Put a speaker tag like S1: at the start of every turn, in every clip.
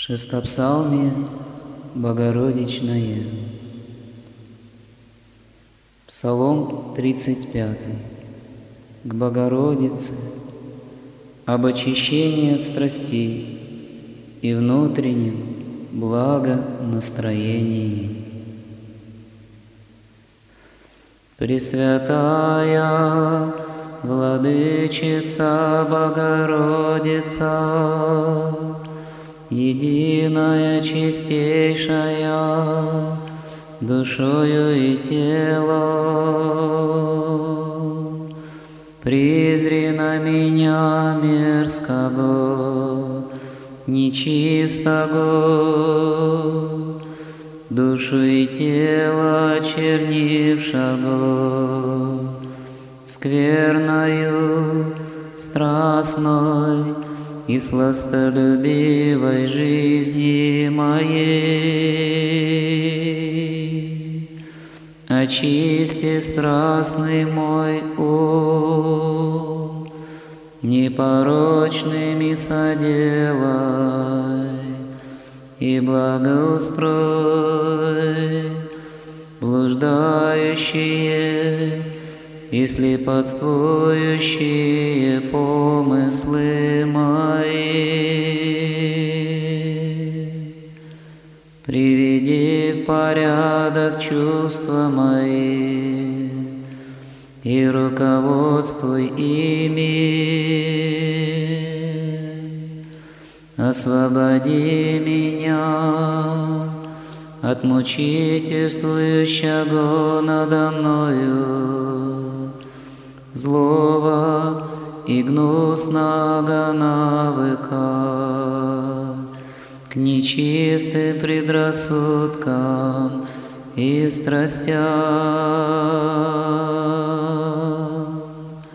S1: Шестопсалмие Богородичное. Псалом 35. К Богородице, об очищении от страстей и внутреннем благонастроении. Пресвятая Владычица Богородица, единая, чистейшая, душою и телом, презри на меня мерзкого, нечистого, душу и тело очернившего, скверною, страстной и сластолюбивой жизни моей. Очисти страстный мой ум, непорочными соделай, и благоустрой блуждающие и слепотствующие помыслы мои. Приведи в порядок чувства мои и руководствуй ими. Освободи меня от мучительствующего надо мною злого и гнусного навыка, к нечистым предрассудкам и страстям.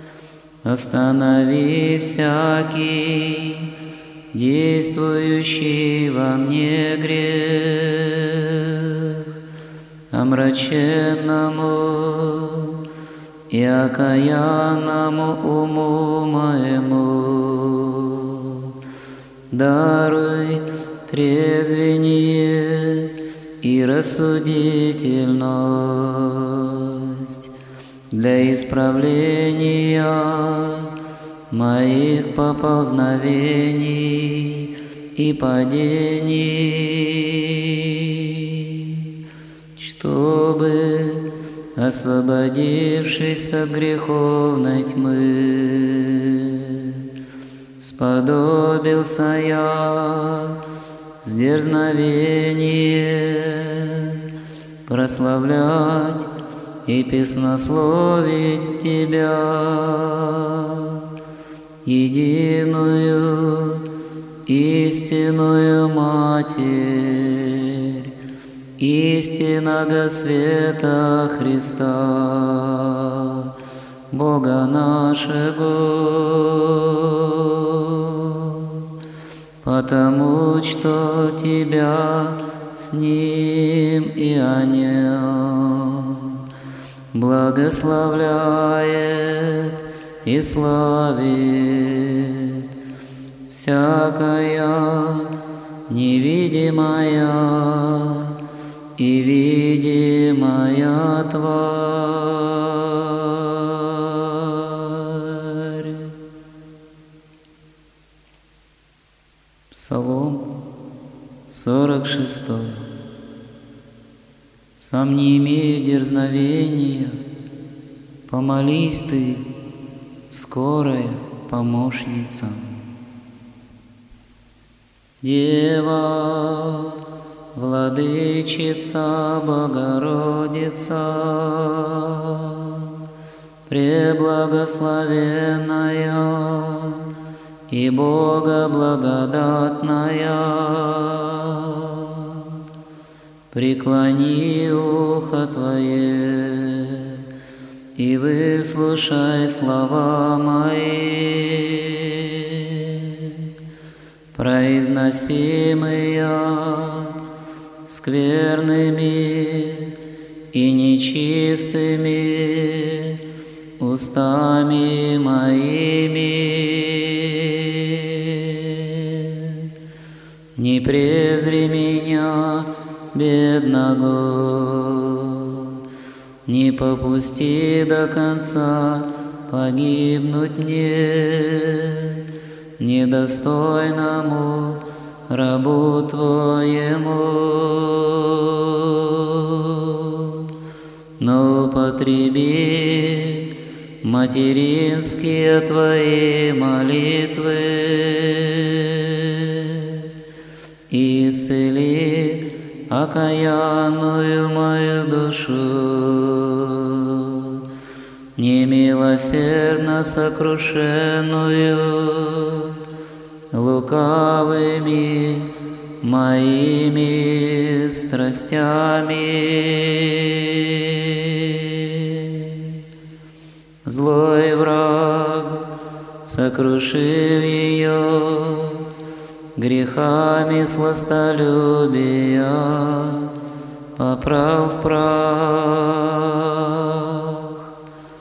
S1: Останови всякий действующий во мне грех, омраченному и окаянному уму моему даруй трезвение и рассудительность для исправления моих поползновений и падений, чтобы, освободившись от греховной тьмы, сподобился я с дерзновением прославлять и песнословить Тебя, единую истинную Матерь истинного света Христа, Бога нашего, потому что Тебя с Ним и о Нем благословляет и славит всякая невидимая и видимая тварь. Псалом 46. Сам не имею дерзновения, помолись ты, скорая помощница. Дева, Владычица Богородица, преблагословенная и Бога благодатная, преклони ухо Твое и выслушай слова мои, произносимые скверными и нечистыми устами моими. Не презри меня, бедного, не попусти до конца погибнуть мне, недостойному рабу Твоему. Но употреби материнские Твои молитвы и исцели окаянную мою душу, немилосердно сокрушенную лукавыми моими страстями. Злой враг, сокрушив ее грехами сластолюбия, попрал в прах,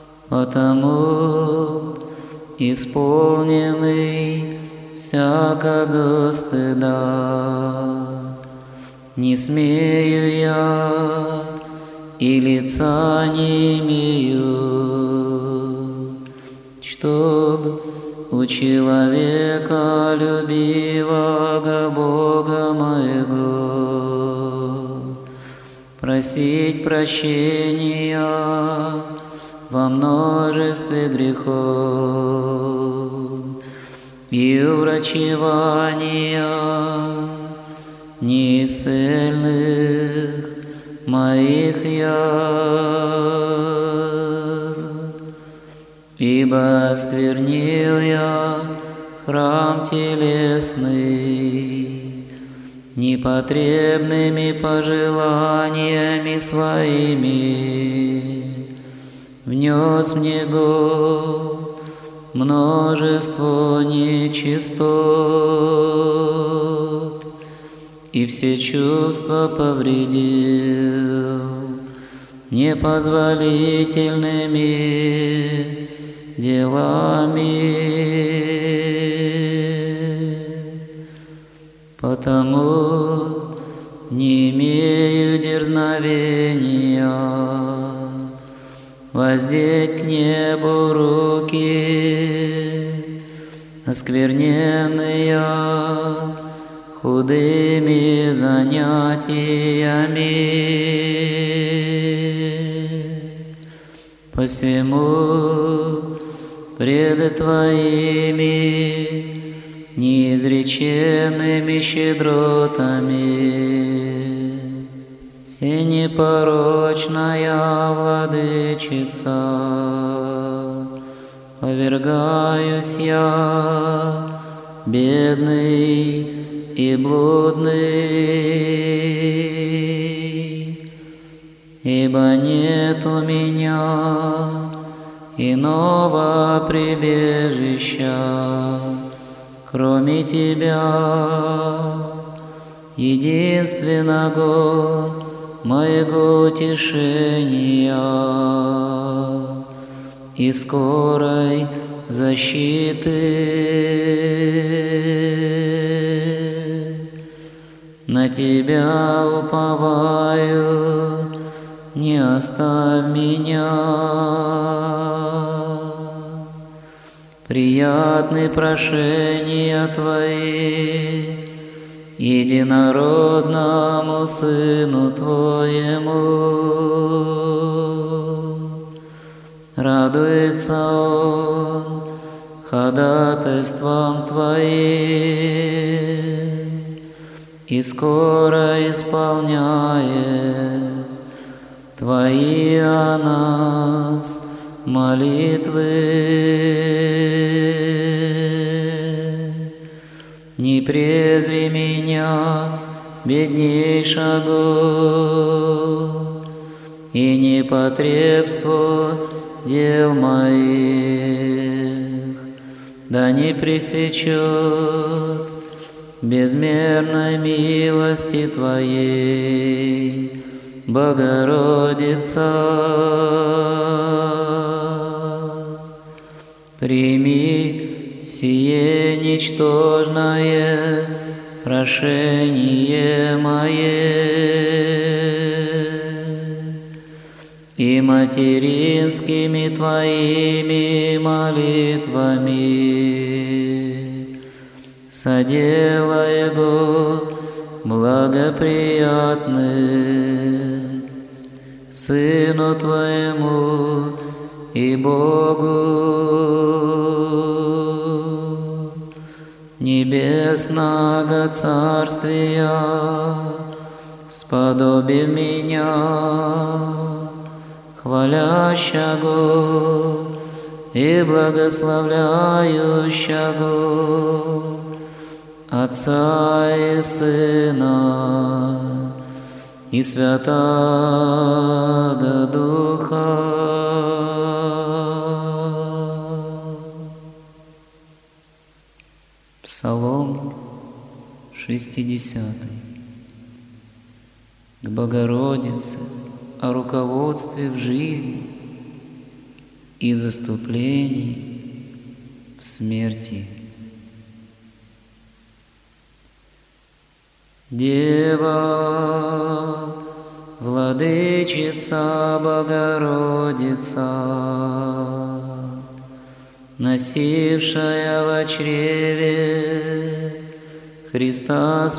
S1: потому исполненный всякого стыда не смею я и лица не имею, чтоб у человека любивого Бога моего просить прощения во множестве грехов и уврачевания неисцельных моих язв. Ибо осквернил я храм телесный непотребными пожеланиями своими, внес в него множество нечистот и все чувства повредил непозволительными делами. Потому не имею дерзновения воздеть к небу руки, оскверненные худыми занятиями. Посему пред Твоими неизреченными щедротами всенепорочная Владычица, повергаюсь я, бедный и блудный, ибо нет у меня иного прибежища, кроме Тебя, единственного моего утешения и скорой защиты. На Тебя уповаю, не оставь меня. Приятны прошения Твои единородному Сыну Твоему. Радуется Он ходатайством Твоим и скоро исполняет Твои о нас молитвы. Не презри меня, беднейшего, и непотребство дел моих, да не пресечет безмерной милости Твоей, Богородица. Прими сие ничтожное прошение мое, и материнскими Твоими молитвами соделай его благоприятным Сыну Твоему и Богу Небесного Царствия, сподоби меня, хвалящего и благословляющего Отца и Сына и Святаго Духа. Псалом 60. К Богородице о руководстве в жизни и заступлении в смерти. Дева, Владычица Богородица, носившая во чреве Христа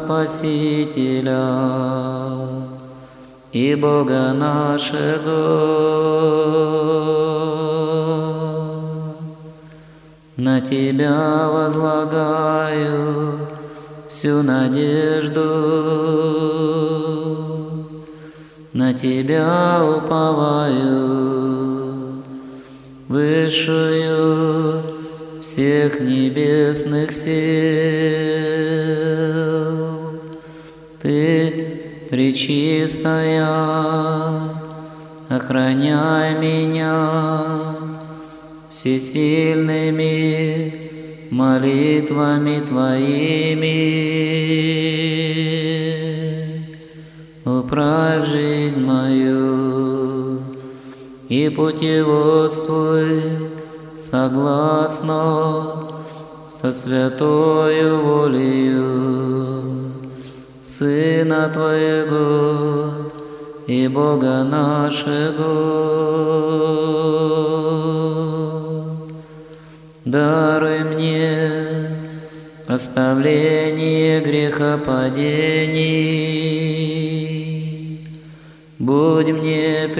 S1: Спасителя и Бога нашего, на Тебя возлагаю всю надежду, на Тебя уповаю, высшую всех небесных сил. Ты, Пречистая, охраняй меня всесильными молитвами Твоими. Управь жизнь мою и путеводствуй согласно со святою волею Сына Твоего и Бога нашего. Даруй мне оставление грехопадений, будь мне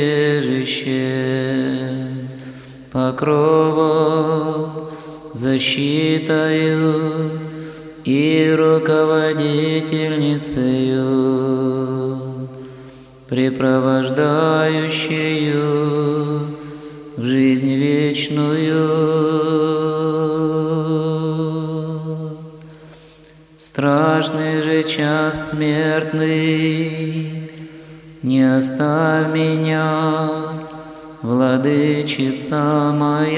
S1: прибежищем, покровом, защитою и руководительницею, препровождающую в жизнь вечную. Страшный же час смертный, не оставь меня, Владычица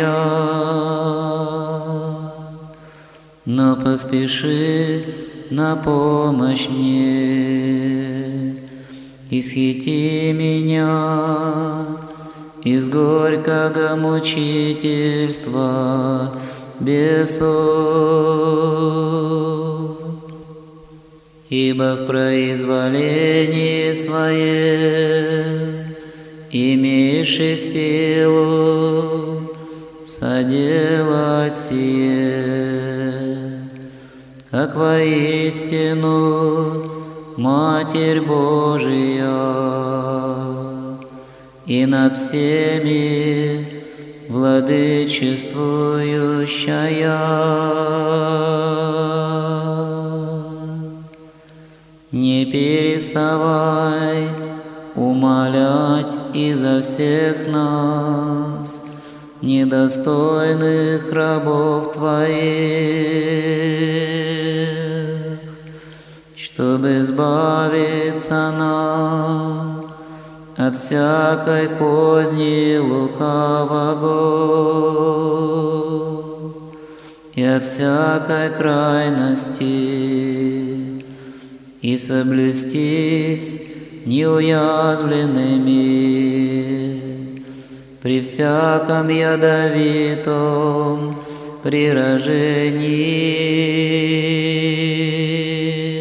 S1: моя, но поспеши на помощь мне, исхити меня из горького мучительства бесов, ибо в произволении своем имеешь силу соделать сие, как воистину Матерь Божия, и над всеми владычествующая. Не переставай умолять изо всех нас, недостойных рабов Твоих, чтобы избавиться нам от всякой козни лукавого и от всякой крайности, и соблюстись неуязвленными при всяком ядовитом приражении.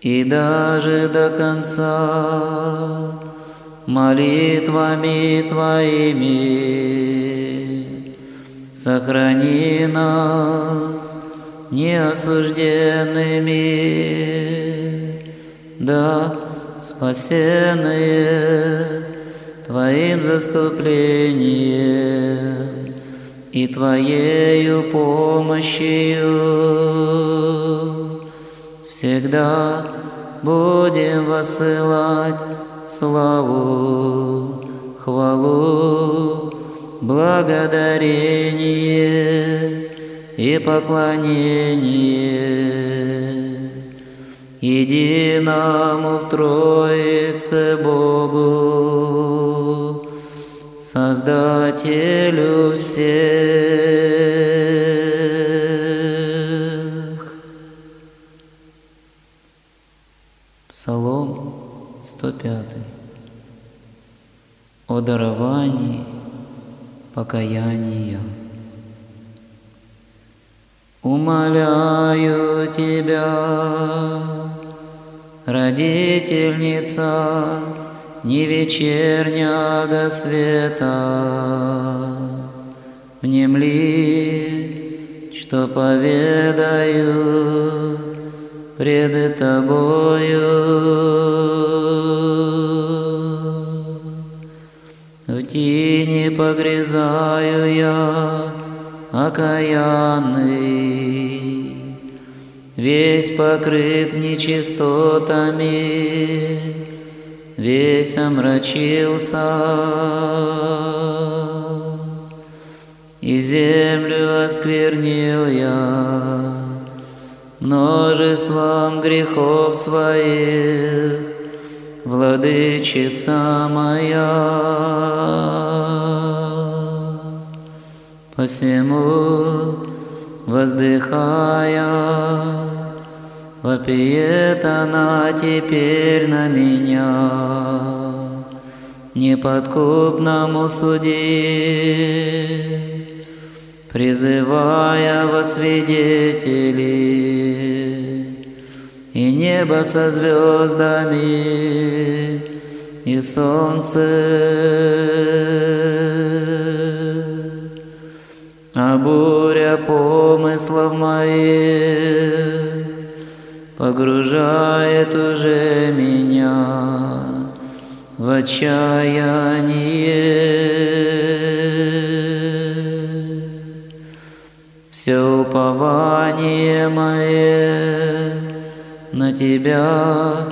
S1: и даже до конца молитвами Твоими сохрани нас неосужденными, да спасенные Твоим заступлением и Твоею помощью всегда будем воссылать славу, хвалу, благодарение и поклонение единому в Троице Богу, Создателю всех. Псалом 105. О даровании покаяния. Умоляю Тебя, Родительница не вечерняга света, внемли, что поведаю пред Тобою. В тени погрязаю я, окаянный, весь покрыт нечистотами, весь омрачился, и землю осквернил я множеством грехов своих, Владычица моя. Посему, воздыхая, вопиет она теперь на меня, неподкупному судье, призывая во свидетели, и небо со звездами, и солнце, а буря помыслов моих погружает уже меня в отчаяние. Все упование мое на Тебя,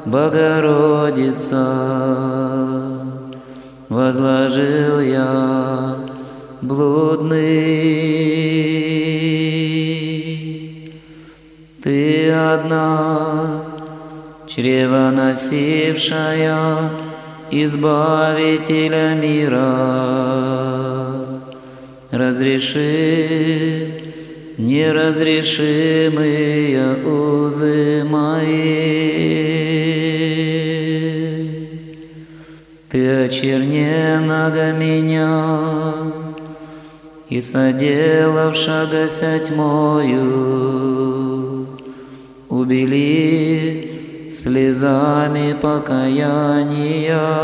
S1: Богородица, возложил я блудный. Ты одна, чревоносившая Избавителя мира, разреши неразрешимые узы мои. Ты очерненного меня и соделавшегося тьмою убели слезами покаяния.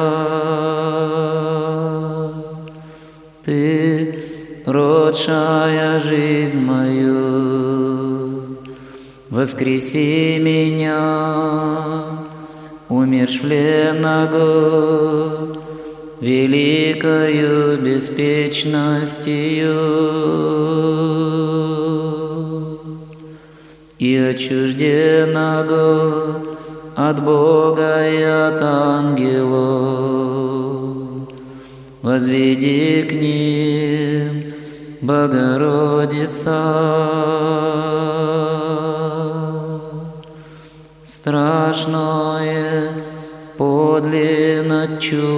S1: Ты, родшая жизнь мою, воскреси меня, умершвленного великою беспечностью и отчужденного от Бога и от ангелов. Возведи к ним, Богородица. Страшное подлинно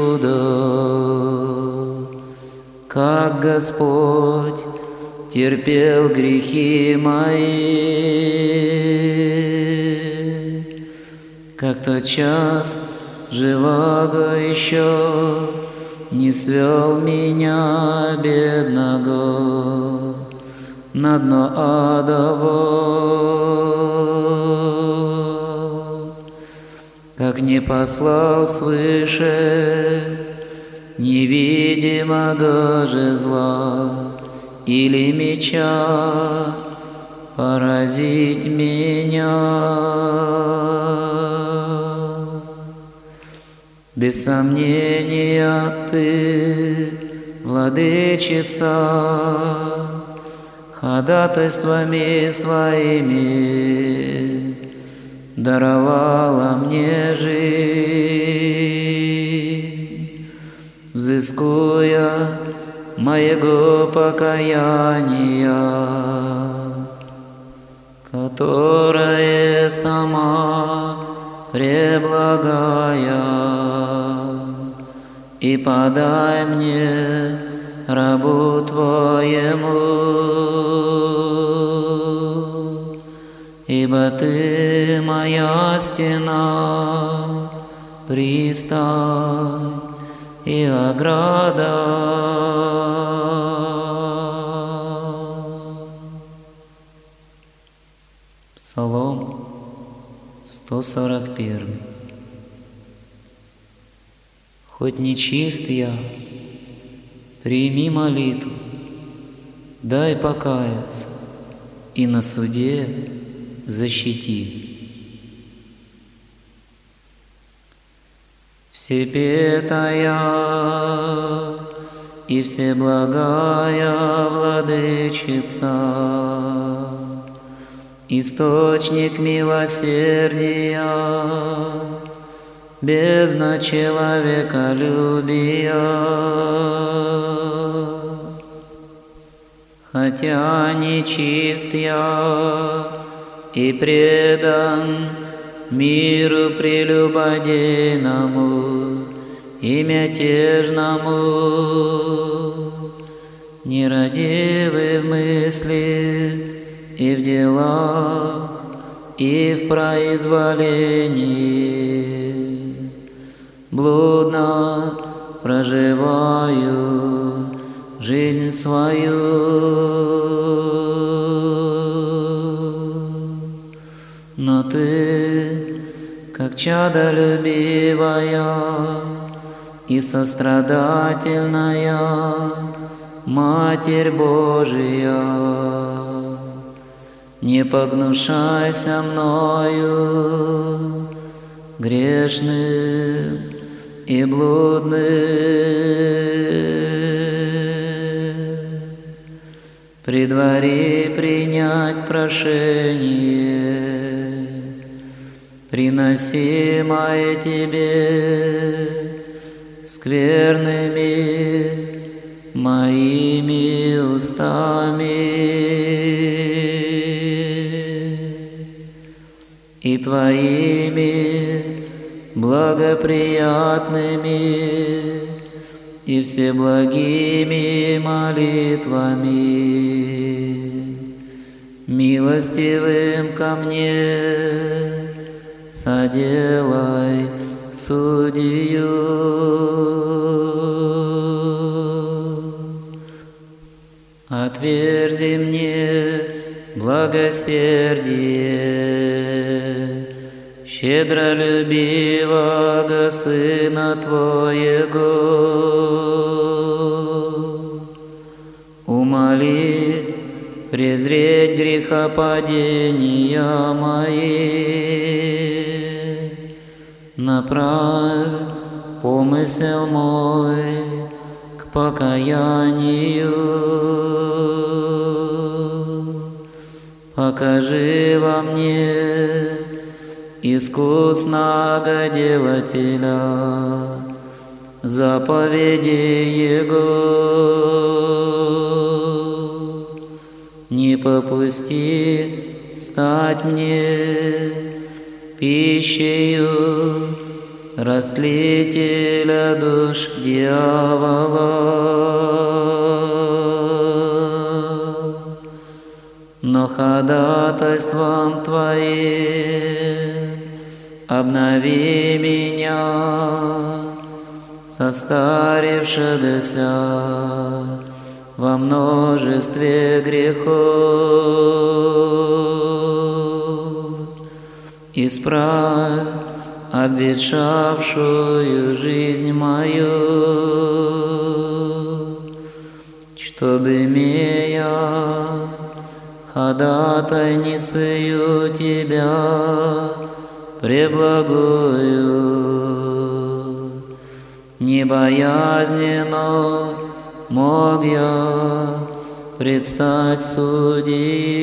S1: чудо, как Господь терпел грехи мои, как тот час живого еще не свел меня, бедного, на дно адово. как не послал свыше невидимого же зла или меча поразить меня. Без сомнения ты, Владычица, ходатайствами своими даровала мне жизнь, взыскуя моего покаяния, которое сама преблагая, и подай мне, рабу Твоему, ибо Ты моя стена, пристань и ограда. Псалом 141. Хоть нечист я, прими молитву, дай покаяться и на суде защити. Всепетая и всеблагая Владычица, источник милосердия, бездна человеколюбия, хотя нечист я и предан миру прелюбодейному и мятежному, нерадивы в мысли и в делах, и в произволении, блудно проживаю жизнь свою. Но Ты, как чадолюбивая и сострадательная Матерь Божия, не погнушайся мною, грешным и блудным. Предвари принять прошение, приносимое Тебе скверными моими устами и Твоими благоприятными и всеблагими молитвами, милостивым ко мне соделай судью. Отверзи мне благосердие щедролюбивого Сына Твоего, умоли презреть грехопадения мои, направь помысел мой к покаянию, покажи во мне искусного делателя заповеди Его. Не попусти стать мне пищею растлителя душ дьявола, но ходатайством Твоим обнови меня, состарившегося во множестве грехов. Исправь обветшавшую жизнь мою, чтобы, имея ходатайницею Тебя преблагую, небоязненно мог я предстать в суде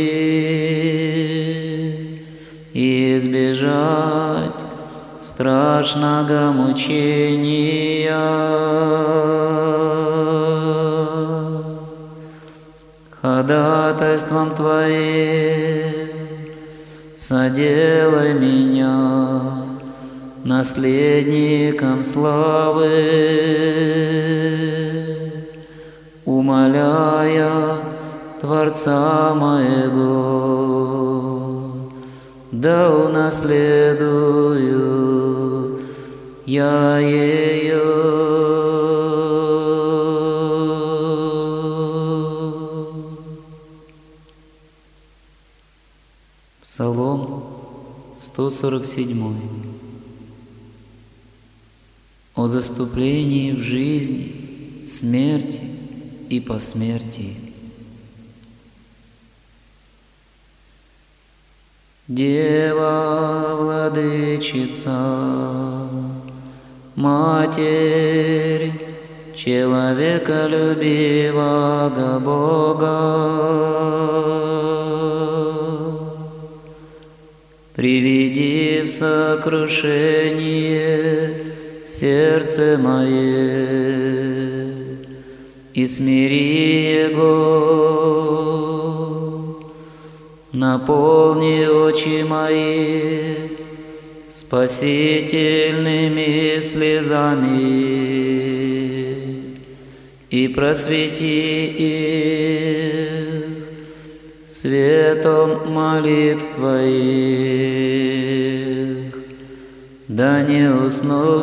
S1: и избежать страшного мучения. Ходатайством Твоим соделай меня наследником славы, умоляя Творца моего, да унаследую я ее. Псалом 147. О заступлении в жизни, смерти и посмертии. Дева Владычица, Матерь человеколюбивого Бога, приведи в сокрушение сердце мое и смири его, наполни очи мои спасительными слезами и просвети их светом молитв Твоих, да не усну в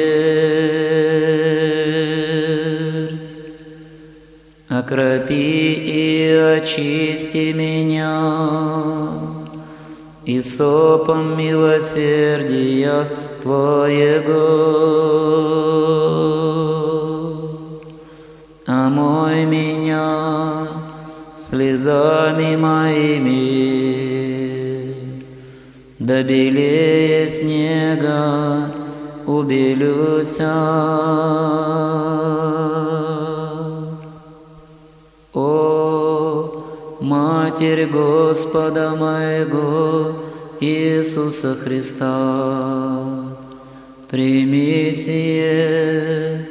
S1: смерть. Окропи и очисти меня и сопом милосердия Твоего, омой меня слезами моими, да белее снега убелюся. О, Матерь Господа моего Иисуса Христа, прими сие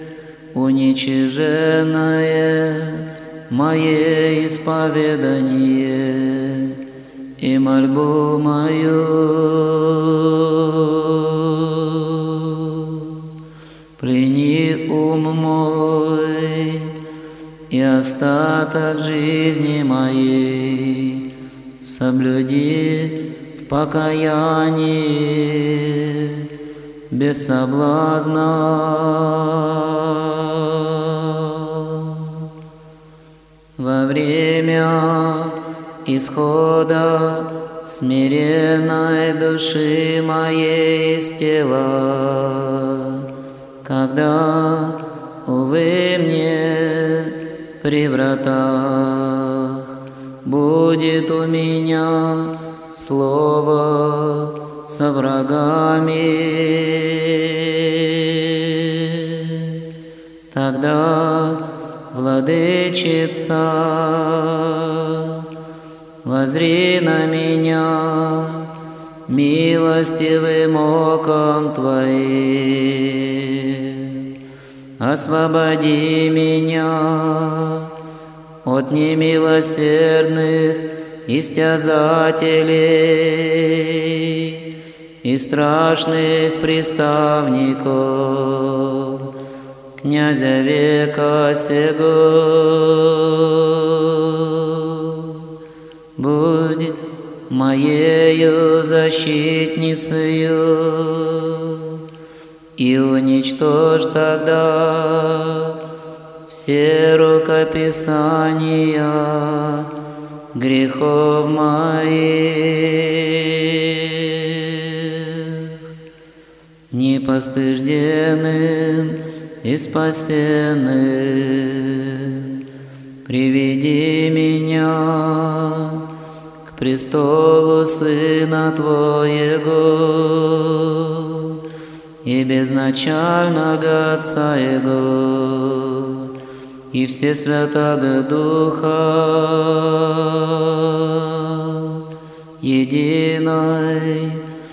S1: уничиженное мое исповедание и мольбу мою. Плени ум мой и остаток жизни моей соблюди в покаянии без соблазна. Во время исхода смиренной души моей из тела, когда, увы мне, при вратах будет у меня слово со врагами, тогда, Владычица, воззри на меня милостивым оком Твоим, освободи меня от немилосердных истязателей и страшных приставников князя века сего. Будь моею защитницею и уничтожь тогда все рукописания грехов моих. непостыжденным и спасенным. Приведи меня к престолу Сына Твоего и безначального Отца Его, и все Святаго Духа, единой,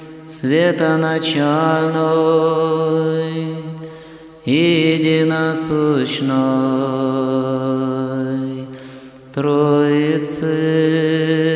S1: светоначальной и единосущной Троицы,